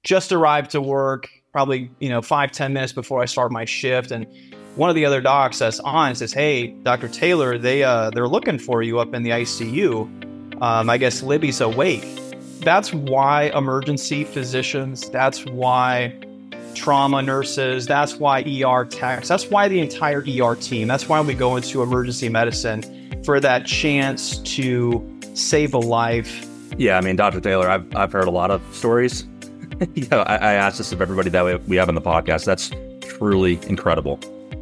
just arrived to work, probably, 5-10 minutes before I start my shift. And one of the other docs that's on says, "Hey, Dr. Taylor, they're looking for you up in the ICU. I guess Libby's awake." That's why emergency physicians, that's why trauma nurses, that's why ER techs, that's why the entire ER team, that's why we go into emergency medicine, for that chance to save a life. Yeah, I mean, Dr. Taylor, I've heard a lot of stories. I asked this of everybody that we have on the podcast. That's truly incredible.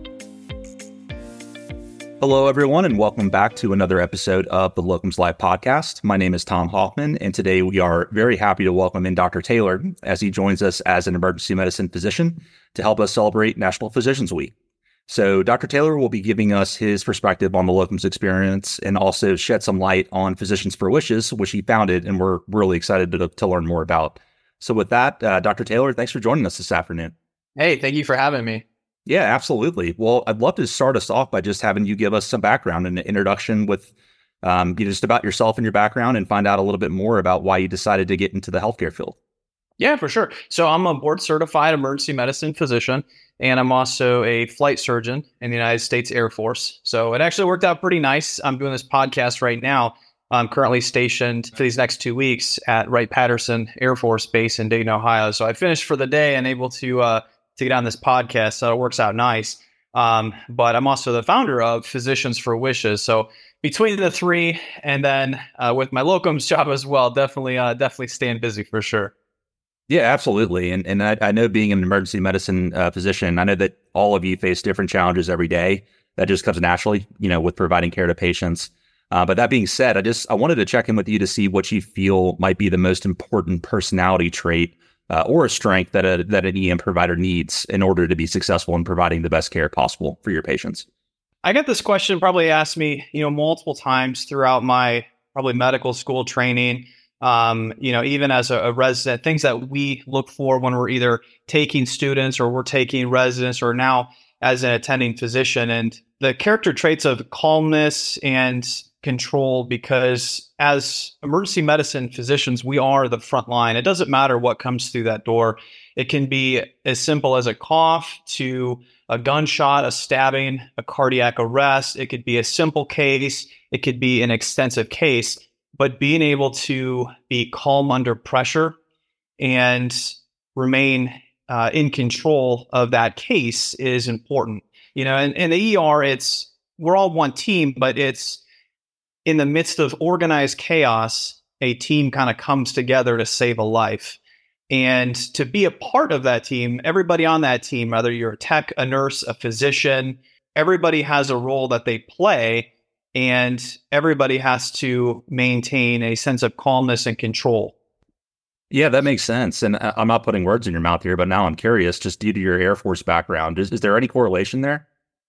Hello, everyone, and welcome back to another episode of the Locums Life podcast. My name is Tom Hoffman, and today we are very happy to welcome in Dr. Taylor as he joins us as an emergency medicine physician to help us celebrate National Physicians Week. So Dr. Taylor will be giving us his perspective on the locums experience and also shed some light on Physicians for Wishes, which he founded, and we're really excited to learn more about. So with that, Dr. Taylor, thanks for joining us this afternoon. Hey, thank you for having me. Yeah, absolutely. Well, I'd love to start us off by just having you give us some background and an introduction with just about yourself and your background, and find out a little bit more about why you decided to get into the healthcare field. Yeah, for sure. So I'm a board certified emergency medicine physician, and I'm also a flight surgeon in the United States Air Force. So it actually worked out pretty nice. I'm doing this podcast right now. I'm currently stationed for these next 2 weeks at Wright-Patterson Air Force Base in Dayton, Ohio. So I finished for the day and able to get on this podcast. So it works out nice. But I'm also the founder of Physicians for Wishes. So between the three, and then with my locums job as well, definitely staying busy for sure. Yeah, absolutely. And I know, being an emergency medicine physician, I know that all of you face different challenges every day. That just comes naturally, with providing care to patients. But that being said, I wanted to check in with you to see what you feel might be the most important personality trait or a strength that an EM provider needs in order to be successful in providing the best care possible for your patients. I got this question probably asked me, multiple times throughout my probably medical school training. Even as a resident, things that we look for when we're either taking students or we're taking residents, or now as an attending physician, and the character traits of calmness and control, because as emergency medicine physicians, we are the front line. It doesn't matter what comes through that door. It can be as simple as a cough to a gunshot, a stabbing, a cardiac arrest. It could be a simple case. It could be an extensive case. But being able to be calm under pressure and remain in control of that case is important. In the ER, we're all one team, but it's in the midst of organized chaos, a team kind of comes together to save a life. And to be a part of that team, everybody on that team, whether you're a tech, a nurse, a physician, everybody has a role that they play. And everybody has to maintain a sense of calmness and control. Yeah, that makes sense. And I'm not putting words in your mouth here, but now I'm curious, just due to your Air Force background, is there any correlation there?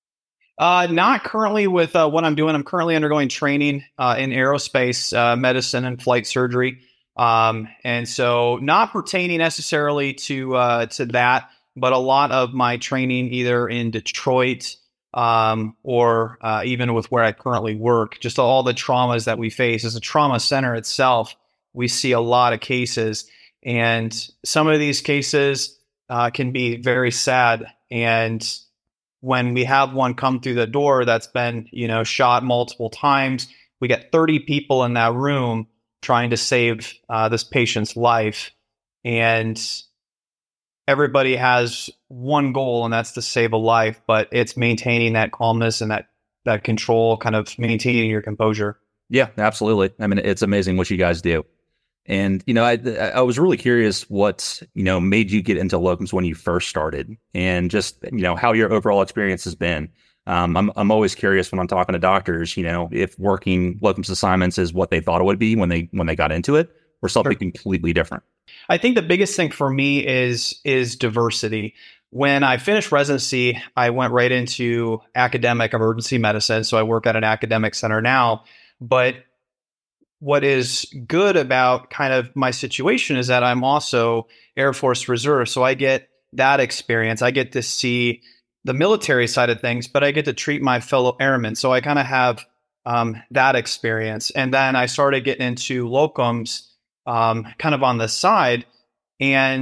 Not currently with what I'm doing. I'm currently undergoing training in aerospace medicine and flight surgery. And so not pertaining necessarily to that, but a lot of my training either in Detroit, or even with where I currently work, just all the traumas that we face. As a trauma center itself, we see a lot of cases, and some of these cases can be very sad. And when we have one come through the door that's been, shot multiple times, we get 30 people in that room trying to save this patient's life. And everybody has one goal, and that's to save a life, but it's maintaining that calmness and that control, kind of maintaining your composure. Yeah, absolutely. I mean, it's amazing what you guys do. And, I was really curious what, made you get into locums when you first started, and just, how your overall experience has been. I'm always curious when I'm talking to doctors, if working locums assignments is what they thought it would be when they got into it, or something completely different. I think the biggest thing for me is diversity. When I finished residency, I went right into academic emergency medicine. So I work at an academic center now. But what is good about kind of my situation is that I'm also Air Force Reserve. So I get that experience. I get to see the military side of things, but I get to treat my fellow airmen. So I kind of have that experience. And then I started getting into locums kind of on the side. And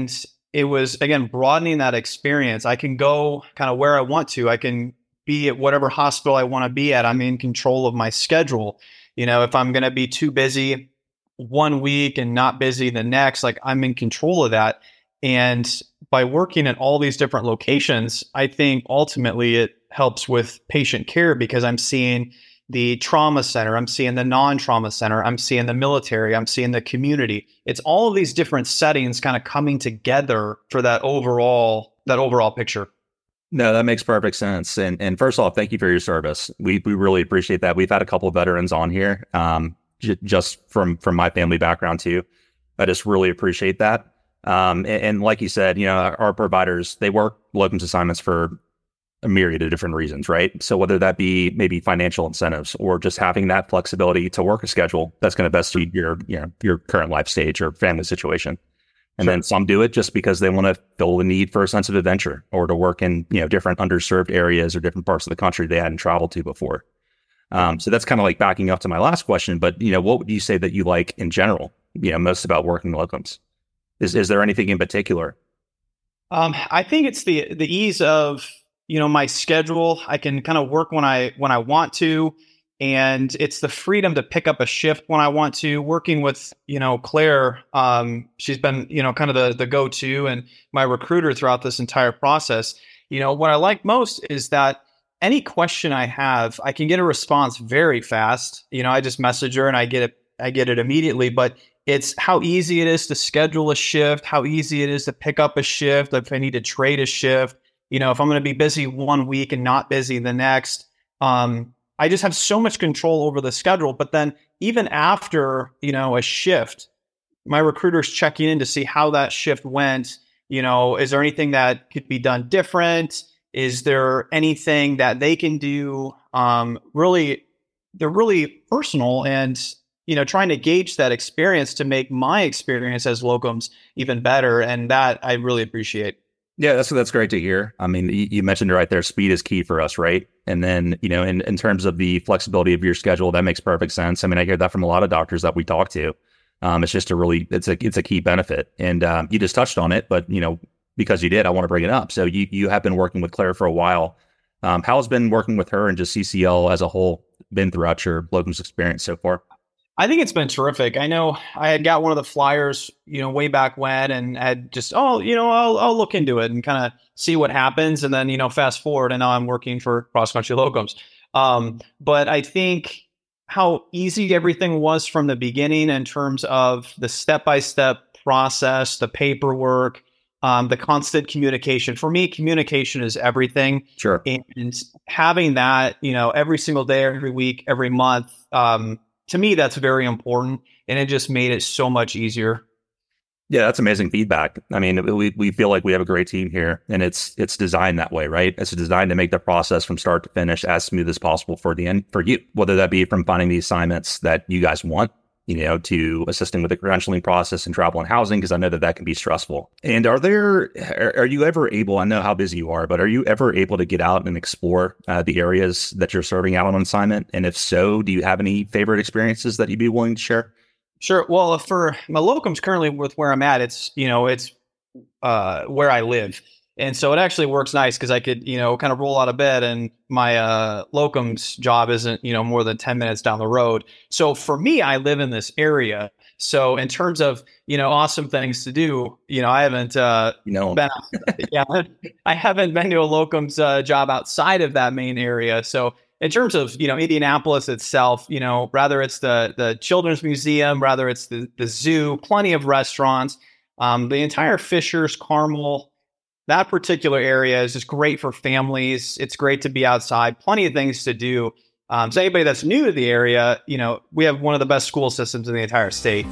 it was, again, broadening that experience. I can go kind of where I want to. I can be at whatever hospital I want to be at. I'm in control of my schedule. If I'm going to be too busy one week and not busy the next, like I'm in control of that. And by working at all these different locations, I think ultimately it helps with patient care because I'm seeing the trauma center, I'm seeing the non-trauma center, I'm seeing the military, I'm seeing the community. It's all of these different settings kind of coming together for that overall picture. No, that makes perfect sense. And first off, thank you for your service. We really appreciate that. We've had a couple of veterans on here, just from my family background too. I just really appreciate that. And like you said, our providers, they work locums assignments for a myriad of different reasons, right? So whether that be maybe financial incentives or just having that flexibility to work a schedule that's going to best suit your current life stage or family situation. And then some do it just because they want to fill the need for a sense of adventure or to work in, different underserved areas or different parts of the country they hadn't traveled to before. So that's kind of like backing up to my last question, but, what would you say that you like in general, most about working locums? Is there anything in particular? I think it's the ease of, my schedule. I can kind of work when I want to, and it's the freedom to pick up a shift when I want to. Working with, Claire, she's been, kind of the go-to and my recruiter throughout this entire process. What I like most is that any question I have, I can get a response very fast. I just message her and I get it immediately, but it's how easy it is to schedule a shift, how easy it is to pick up a shift, if I need to trade a shift. If I'm going to be busy one week and not busy the next, I just have so much control over the schedule. But then even after, a shift, my recruiter's checking in to see how that shift went. Is there anything that could be done different? Is there anything that they can do? Really, they're really personal and, trying to gauge that experience to make my experience as locums even better. And that I really appreciate. Yeah, that's great to hear. I mean, you mentioned it right there. Speed is key for us, right? And then, in terms of the flexibility of your schedule, that makes perfect sense. I mean, I hear that from a lot of doctors that we talk to. It's just it's a key benefit. And you just touched on it, but because you did, I want to bring it up. So you have been working with Claire for a while. How has been working with her and just CCL as a whole been throughout your locums experience so far? I think it's been terrific. I know I had got one of the flyers, way back when, and had just, I'll look into it and kind of see what happens. And then, fast forward, and now I'm working for Cross Country Locums. But I think how easy everything was from the beginning in terms of the step-by-step process, the paperwork, the constant communication. For me, communication is everything. Sure. And having that, every single day, every week, every month, to me, that's very important, and it just made it so much easier. Yeah, that's amazing feedback. I mean, we feel like we have a great team here, and it's designed that way, right? It's designed to make the process from start to finish as smooth as possible for the end for you, whether that be from finding the assignments that you guys want, to assisting with the credentialing process and travel and housing, because I know that can be stressful. And are you ever able, I know how busy you are, but are you ever able to get out and explore the areas that you're serving out on assignment? And if so, do you have any favorite experiences that you'd be willing to share? Sure. Well, for my locums currently with where I'm at, it's where I live. And so it actually works nice because I could, kind of roll out of bed and my locums job isn't, more than 10 minutes down the road. So for me, I live in this area. So in terms of, awesome things to do, I haven't I haven't been to a locums job outside of that main area. So in terms of, Indianapolis itself, rather it's the Children's Museum, rather it's the zoo, plenty of restaurants, the entire Fishers, Carmel, that particular area is just great for families. It's great to be outside, plenty of things to do. So anybody that's new to the area, we have one of the best school systems in the entire state.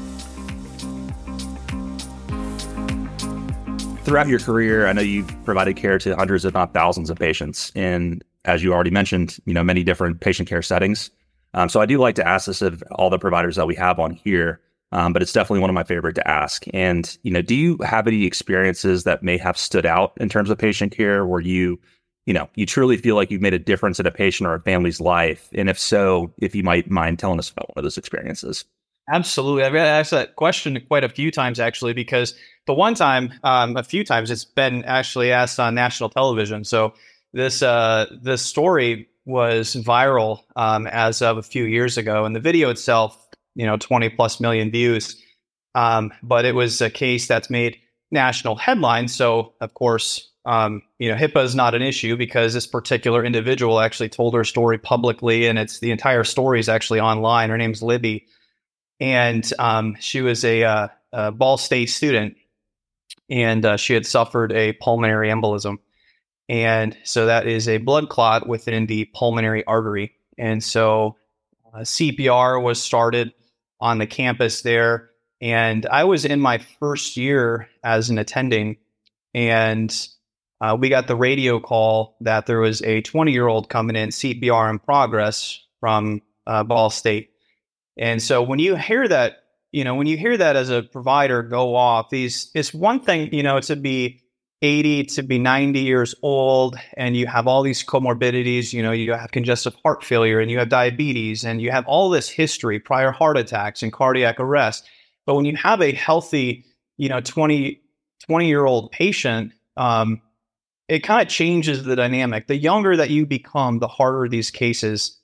Throughout your career, I know you've provided care to hundreds, if not thousands of patients. And as you already mentioned, many different patient care settings. So I do like to ask this of all the providers that we have on here. But it's definitely one of my favorite to ask. And, do you have any experiences that may have stood out in terms of patient care where you truly feel like you've made a difference in a patient or a family's life? And if so, if you might mind telling us about one of those experiences. Absolutely. I've asked that question quite a few times actually, because the one time, a few times, it's been actually asked on national television. So this story was viral as of a few years ago, and the video itself, 20 plus million views. But it was a case that's made national headlines. So of course, HIPAA is not an issue because this particular individual actually told her story publicly, and the entire story is actually online. Her name's Libby. And she was a Ball State student, and she had suffered a pulmonary embolism. And so that is a blood clot within the pulmonary artery. And so CPR was started on the campus there. And I was in my first year as an attending, and we got the radio call that there was a 20-year-old coming in, CPR in progress from Ball State. And so when you hear that, as a provider go off, it's one thing, to be 80, to be 90 years old, and you have all these comorbidities, you have congestive heart failure, and you have diabetes, and you have all this history, prior heart attacks and cardiac arrest. But when you have a healthy, 20-year-old patient, it kind of changes the dynamic. The younger that you become, the harder these cases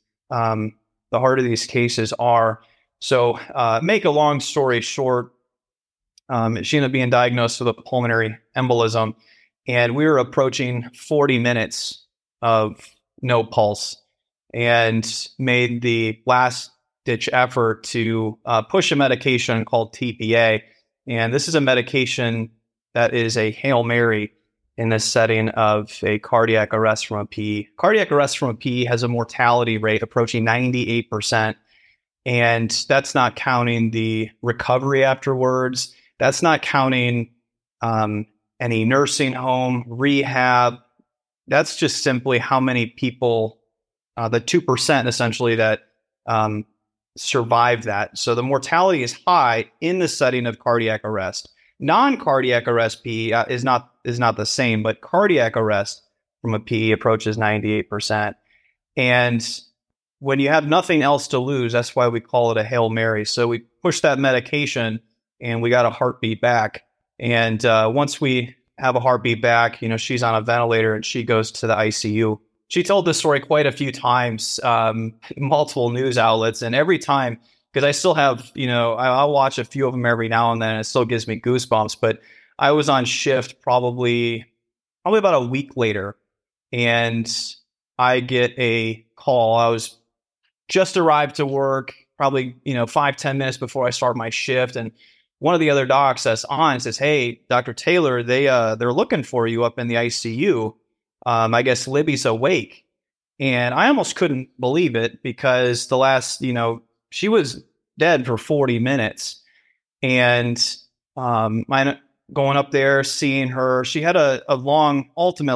are. So make a long story short, she ended up being diagnosed with a pulmonary embolism, and we were approaching 40 minutes of no pulse, and made the last ditch effort to push a medication called TPA. And this is a medication that is a Hail Mary in the setting of a cardiac arrest from a PE. Cardiac arrest from a PE has a mortality rate approaching 98%. And that's not counting the recovery afterwards. That's not counting any nursing home, rehab. That's just simply how many people, the 2% essentially, that survive that. So the mortality is high in the setting of cardiac arrest. Non-cardiac arrest PE is not the same, but cardiac arrest from a PE approaches 98%. And when you have nothing else to lose, that's why we call it a Hail Mary. So we pushed that medication, and we got a heartbeat back. And once we have a heartbeat back, she's on a ventilator, and she goes to the ICU. She told this story quite a few times, multiple news outlets, and every time, because I still have, I'll watch a few of them every now and then, and it still gives me goosebumps. But I was on shift probably about a week later, and I get a call. I was just arrived to work, probably 5-10 minutes before I start my shift, and one of the other docs that's on says, "Hey, Dr. Taylor, they're looking for you up in the ICU. I guess Libby's awake." And I almost couldn't believe it, because the last, she was dead for 40 minutes. And I going up there, seeing her, she had a long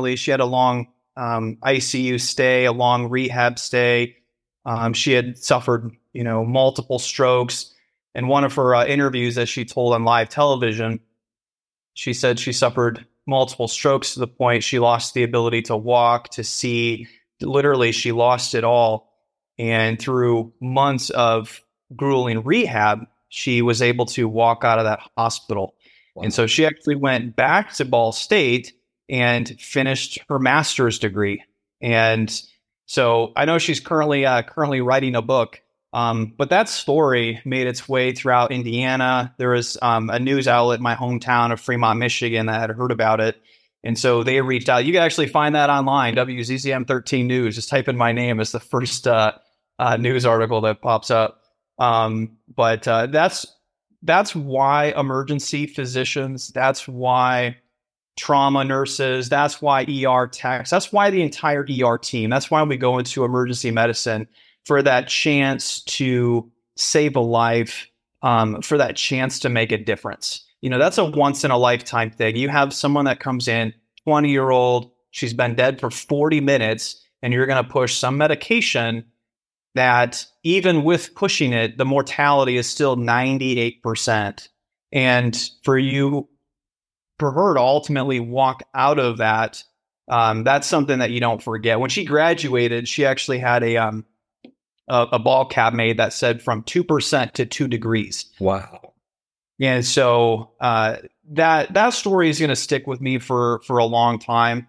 ICU stay, a long rehab stay. She had suffered, multiple strokes. And one of her interviews, as she told on live television, she said she suffered multiple strokes to the point she lost the ability to walk, to see. Literally, she lost it all. And through months of grueling rehab, she was able to walk out of that hospital. Wow. And so she actually went back to Ball State and finished her master's degree. And so I know she's currently writing a book. But that story made its way throughout Indiana. There was a news outlet in my hometown of Fremont, Michigan, that had heard about it. And so they reached out. You can actually find that online, WZZM 13 News. Just type in my name as the first news article that pops up. But that's why emergency physicians, that's why trauma nurses, that's why ER techs, that's why the entire ER team, that's why we go into emergency medicine, for that chance to save a life, for that chance to make a difference. That's a once in a lifetime thing. You have someone that comes in, 20-year-old, she's been dead for 40 minutes, and you're going to push some medication that, even with pushing it, the mortality is still 98%. And for her to ultimately walk out of that, that's something that you don't forget. When she graduated, she actually had a a ball cap made that said from 2% to 2 degrees. Wow. And so that story is going to stick with me for a long time.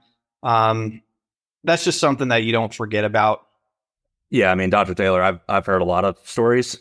That's just something that you don't forget about. Yeah, I mean, Dr. Taylor, I've heard a lot of stories.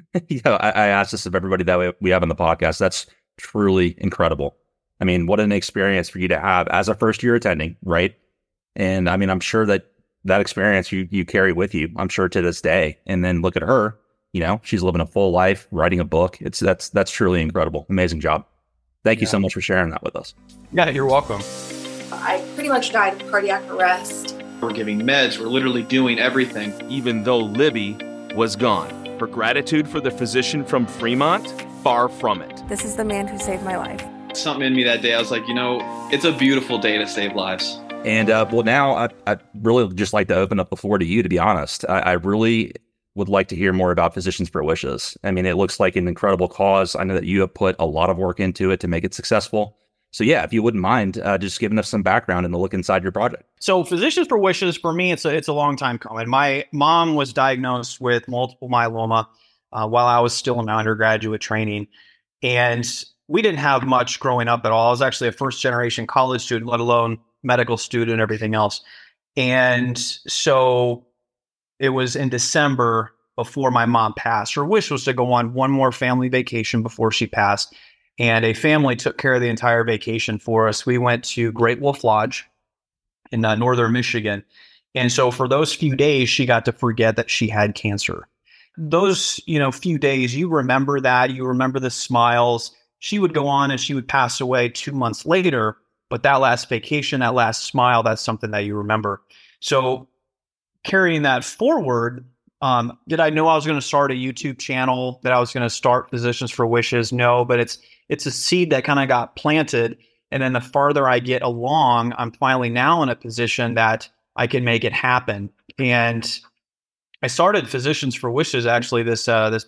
I ask this of everybody that we have on the podcast. That's truly incredible. I mean, what an experience for you to have as a first year attending, right? And I mean, I'm sure that experience you carry with you, I'm sure to this day. And then look at her, she's living a full life, writing a book. That's truly incredible. Amazing job. Thank you so much for sharing that with us. Yeah, you're welcome. I pretty much died of cardiac arrest. We're giving meds. We're literally doing everything. Even though Libby was gone. Her gratitude for the physician from Fremont, far from it. This is the man who saved my life. Something in me that day, I was like, it's a beautiful day to save lives. And well, now I'd really just like to open up the floor to you, to be honest. I really would like to hear more about Physicians for Wishes. I mean, it looks like an incredible cause. I know that you have put a lot of work into it to make it successful. So yeah, if you wouldn't mind just giving us some background and the look inside your project. So Physicians for Wishes, for me, it's a long time coming. My mom was diagnosed with multiple myeloma while I was still in my undergraduate training. And we didn't have much growing up at all. I was actually a first generation college student, let alone medical student and everything else. And so it was in December before my mom passed. Her wish was to go on one more family vacation before she passed. And a family took care of the entire vacation for us. We went to Great Wolf Lodge in northern Michigan. And so for those few days, she got to forget that she had cancer. Those, few days, you remember that. You remember the smiles. She would go on and she would pass away 2 months later. But that last vacation, that last smile, that's something that you remember. So carrying that forward, did I know I was going to start a YouTube channel, that I was going to start Physicians for Wishes? No, but it's a seed that kind of got planted. And then the farther I get along, I'm finally now in a position that I can make it happen. And I started Physicians for Wishes actually this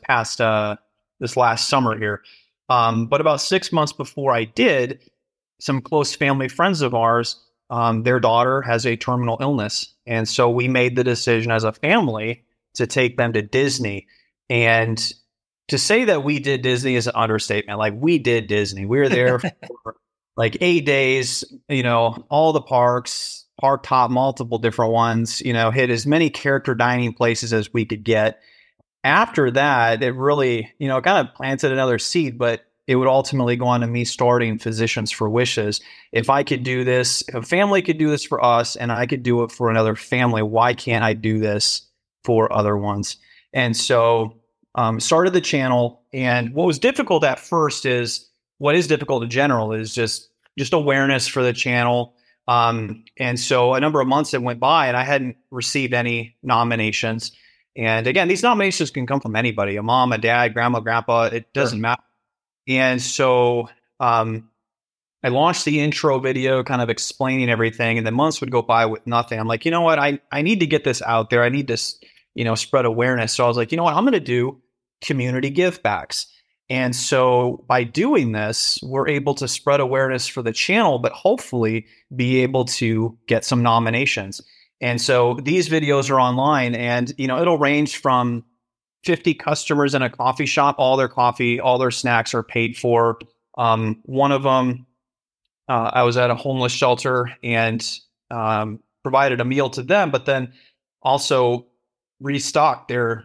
last summer here. But about 6 months before I did, some close family friends of ours, their daughter has a terminal illness. And so we made the decision as a family to take them to Disney. And to say that we did Disney is an understatement. Like, we did Disney. We were there for like 8 days, all the parks, park top, multiple different ones, hit as many character dining places as we could get. After that, it really, kind of planted another seed, but it would ultimately go on to me starting Physicians for Wishes. If I could do this, if a family could do this for us and I could do it for another family, why can't I do this for other ones? And so started the channel. And what was difficult at first is, what is difficult in general is just awareness for the channel. And so a number of months that went by and I hadn't received any nominations. And again, these nominations can come from anybody, a mom, a dad, grandma, grandpa, it doesn't matter. And so I launched the intro video kind of explaining everything, and then months would go by with nothing. I'm like, you know what? I need to get this out there. I need to, spread awareness. So I was like, you know what? I'm going to do community give backs. And so by doing this, we're able to spread awareness for the channel, but hopefully be able to get some nominations. And so these videos are online, and, it'll range from 50 customers in a coffee shop, all their coffee, all their snacks are paid for. One of them, I was at a homeless shelter and provided a meal to them, but then also restocked their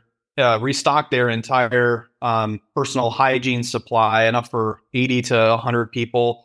entire personal hygiene supply, enough for 80 to 100 people.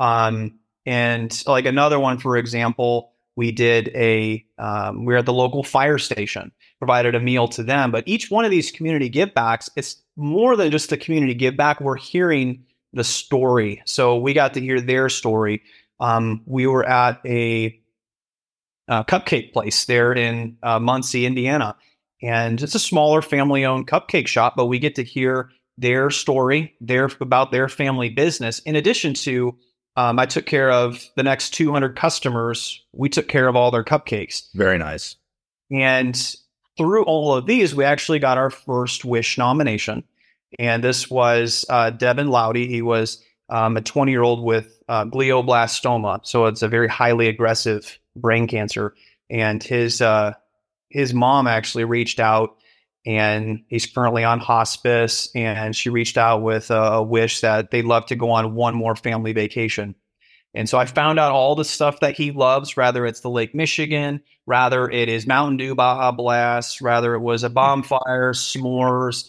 And like another one, for example, we did we were at the local fire station, provided a meal to them. But each one of these community give backs, it's more than just a community give back. We're hearing the story. So we got to hear their story. We were at a cupcake place there in Muncie, Indiana. And it's a smaller family-owned cupcake shop, but we get to hear their story, about their family business. In addition to, I took care of the next 200 customers. We took care of all their cupcakes. Very nice. And through all of these, we actually got our first Wish nomination. And this was Devin Loudy. He was a 20-year-old with glioblastoma. So it's a very highly aggressive brain cancer. And his mom actually reached out and he's currently on hospice. And she reached out with a wish that they'd love to go on one more family vacation. And so I found out all the stuff that he loves, rather it's the Lake Michigan, rather it is Mountain Dew Baja Blast, rather it was a bonfire, s'mores,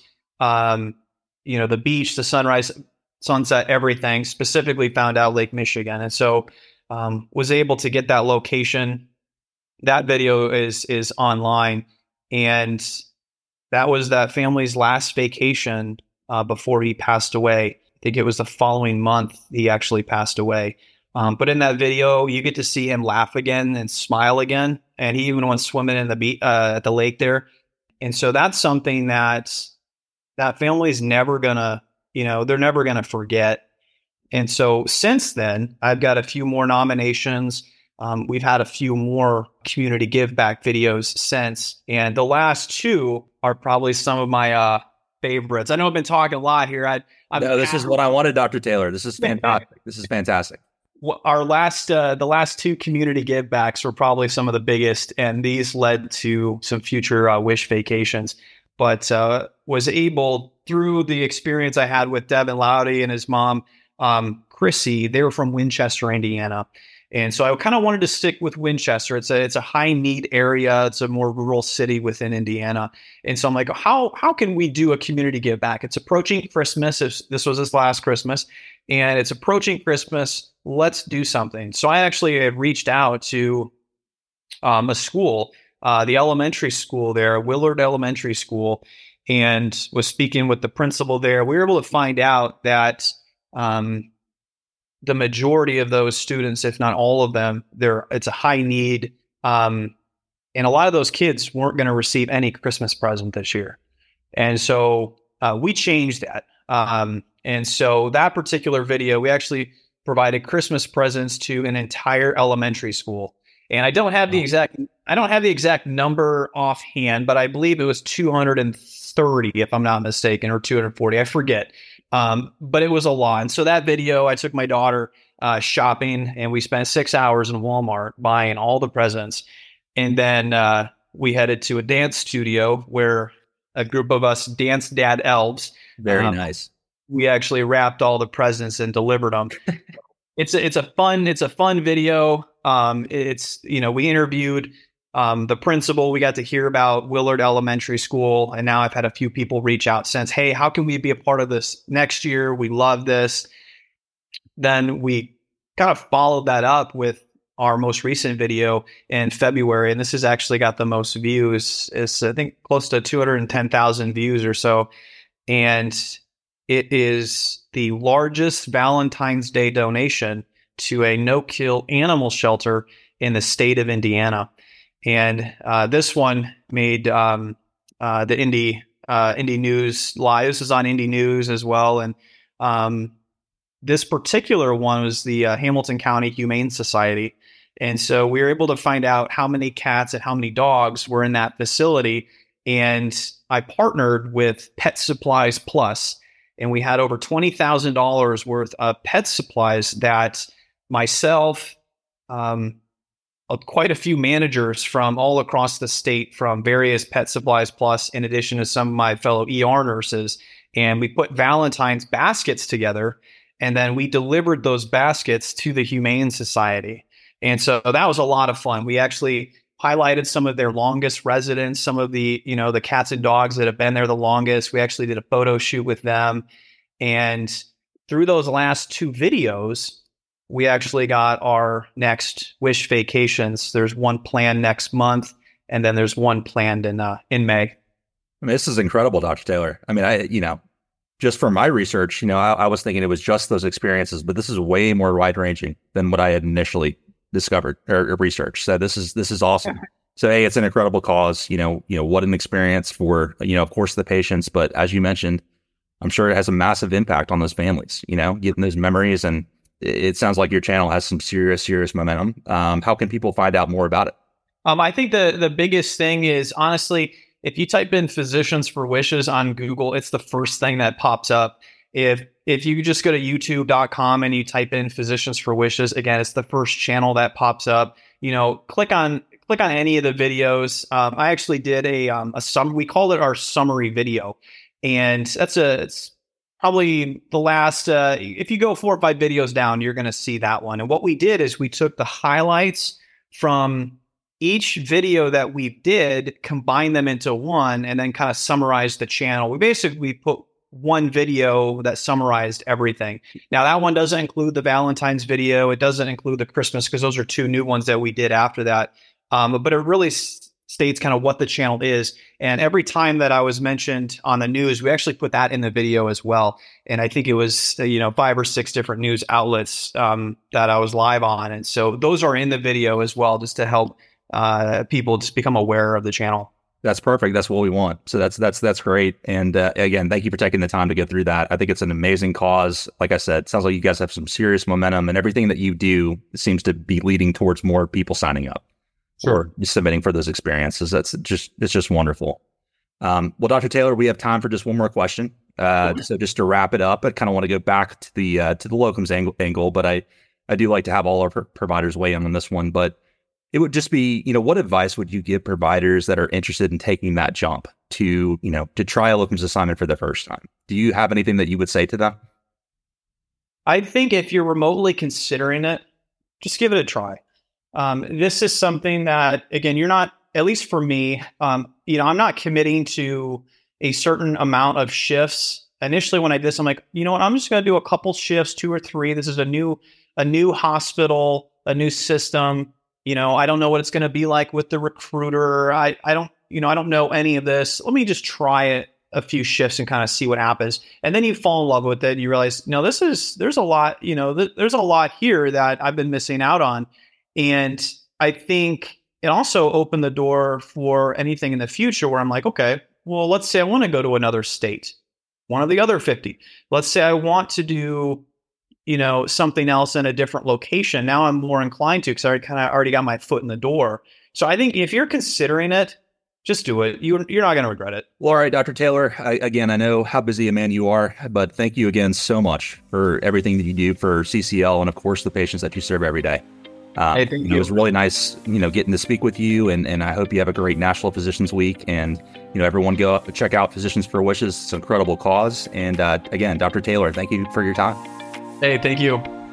the beach, the sunrise, sunset, everything. Specifically found out Lake Michigan. And so was able to get that location. That video is online. And that was that family's last vacation before he passed away. I think it was the following month he actually passed away. But in that video, you get to see him laugh again and smile again. And he even went swimming in at the lake there. And so that's something that family's never gonna, they're never gonna forget. And so since then, I've got a few more nominations. We've had a few more community give back videos since. And the last two are probably some of my favorites. I know I've been talking a lot here. No, this is what I wanted, Dr. Taylor. This is fantastic. This is fantastic. The last two community give backs were probably some of the biggest, and these led to some future wish vacations. But was able, through the experience I had with Devin Loudy and his mom, Chrissy, they were from Winchester, Indiana. And so I kind of wanted to stick with Winchester. It's a high need area. It's a more rural city within Indiana. And so I'm like, how can we do a community give back? It's approaching Christmas. This was his last Christmas, and it's approaching Christmas. Let's do something. So I actually had reached out to a school, the elementary school there, Willard Elementary School, and was speaking with the principal there. We were able to find out that the majority of those students, if not all of them, it's a high need. And a lot of those kids weren't going to receive any Christmas present this year. And so we changed that. And so that particular video, we actually provided Christmas presents to an entire elementary school. And I don't have the exact number offhand, but I believe it was 230, if I'm not mistaken, or 240. I forget. But it was a lot. And so that video, I took my daughter shopping, and we spent 6 hours in Walmart buying all the presents. And then we headed to a dance studio where a group of us dance dad elves. Very nice. We actually wrapped all the presents and delivered them. It's a fun video. We interviewed the principal. We got to hear about Willard Elementary School, and now I've had a few people reach out since, hey, how can we be a part of this next year? We love this. Then we kind of followed that up with our most recent video in February, and this has actually got the most views. It's, I think, close to 210,000 views or so, and it is the largest Valentine's Day donation to a no-kill animal shelter in the state of Indiana. And this one made the Indy News Live. This is on Indy News as well. And this particular one was the Hamilton County Humane Society. And so we were able to find out how many cats and how many dogs were in that facility. And I partnered with Pet Supplies Plus, and we had over $20,000 worth of pet supplies that myself, quite a few managers from all across the state from various Pet Supplies Plus, in addition to some of my fellow ER nurses. And we put Valentine's baskets together, and then we delivered those baskets to the Humane Society. And so that was a lot of fun. We actually highlighted some of their longest residents, some of the, the cats and dogs that have been there the longest. We actually did a photo shoot with them. And through those last two videos, we actually got our next wish vacations. There's one planned next month, and then there's one planned in May. I mean, this is incredible, Dr. Taylor. I mean, just from my research, I was thinking it was just those experiences, but this is way more wide ranging than what I had initially discovered or researched. So this is awesome. So, hey, it's an incredible cause. What an experience for, of course, the patients, but as you mentioned, I'm sure it has a massive impact on those families. Getting those memories, and it sounds like your channel has some serious momentum. How can people find out more about it? I think the biggest thing is, honestly, if you type in Physicians for Wishes on Google, it's the first thing that pops up. If you just go to youtube.com and you type in Physicians for Wishes, again, it's the first channel that pops up. Click on click on any of the videos. I actually did we called it our summary video. And it's probably the last, if you go 4 or 5 videos down, you're going to see that one. And what we did is we took the highlights from each video that we did, combined them into one, and then kind of summarized the channel. We put one video that summarized everything. Now, that one doesn't include the Valentine's video. It doesn't include the Christmas, because those are 2 new ones that we did after that. But it really states kind of what the channel is. And every time that I was mentioned on the news, we actually put that in the video as well. And I think it was, 5 or 6 different news outlets that I was live on. And so those are in the video as well, just to help people just become aware of the channel. That's perfect. That's what we want. So that's great. And again, thank you for taking the time to go through that. I think it's an amazing cause. Like I said, it sounds like you guys have some serious momentum, and everything that you do seems to be leading towards more people signing up or submitting for those experiences. It's just wonderful. Well, Dr. Taylor, we have time for just one more question. So just to wrap it up, I kind of want to go back to the locums angle, but I do like to have all our providers weigh in on this one. But it would just be, what advice would you give providers that are interested in taking that jump to try a locums assignment for the first time? Do you have anything that you would say to them? I think if you're remotely considering it, just give it a try. This is something that, again, you're not, at least for me, I'm not committing to a certain amount of shifts. Initially, when I did this, I'm like, you know what, I'm just going to do a couple shifts, 2 or 3. This is a new hospital, a new system. I don't know what it's going to be like with the recruiter. I don't know any of this. Let me just try it a few shifts and kind of see what happens. And then you fall in love with it. And you realize, no, there's a lot, there's a lot here that I've been missing out on. And I think it also opened the door for anything in the future where I'm like, okay, well, let's say I want to go to another state, one of the other 50. Let's say I want to do something else in a different location. Now I'm more inclined to, because I already got my foot in the door. So I think if you're considering it, just do it. You're not going to regret it. Well, all right, Dr. Taylor, again, I know how busy a man you are, but thank you again so much for everything that you do for CCL and, of course, the patients that you serve every day. Hey, thank you. It was really nice, getting to speak with you, and I hope you have a great National Physicians Week. And, everyone go check out Physicians for Wishes. It's an incredible cause. And again, Dr. Taylor, thank you for your time. Hey, thank you.